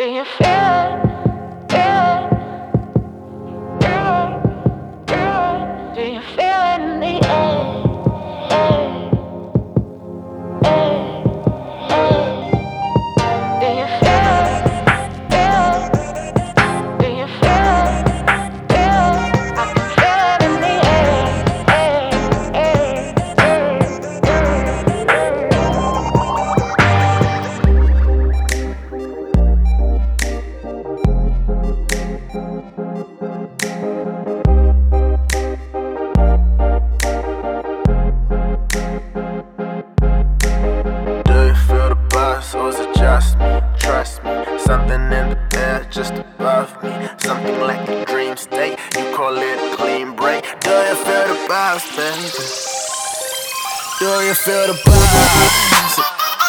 you feel it? Feel it? Do you feel it in the air? Do you feel it? Feel it? Do you feel it? Feel it? I can feel it in the Or is it just me? Trust me, something in the air just above me. Something like a dream state, you call it a clean break. Do you feel the vibes, baby? Do you feel the vibes?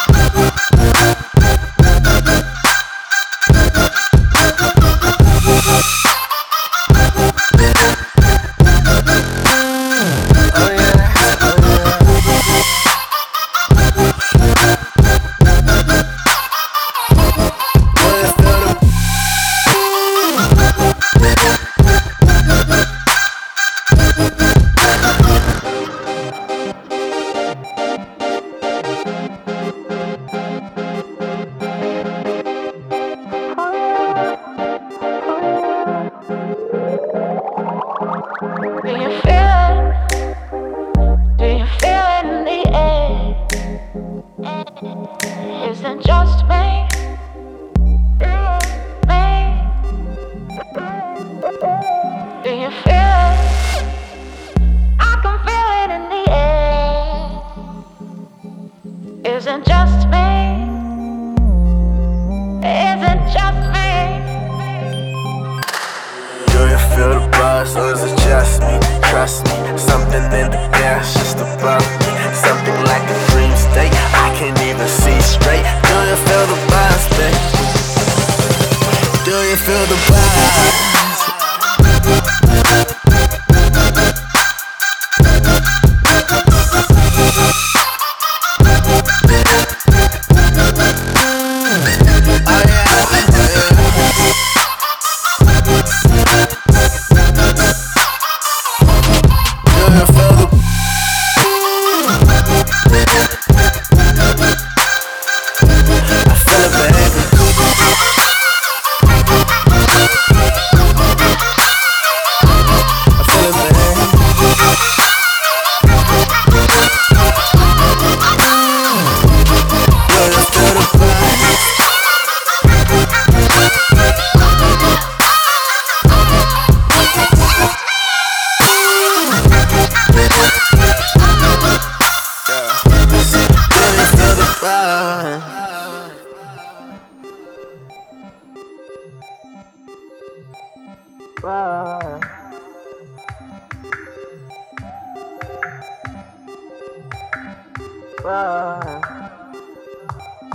Do you feel it? Do you feel it in the air? Is it just me? Me? Do you feel it? I can feel it in the air. Is it just me? Is it just me? Do you feel the buzz, or is it just me? Trust me, something in the air just above me. Something like a dream state, I can't even see straight. Do you feel the buzz, babe? Do you feel the buzz?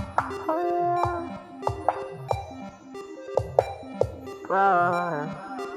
Bye.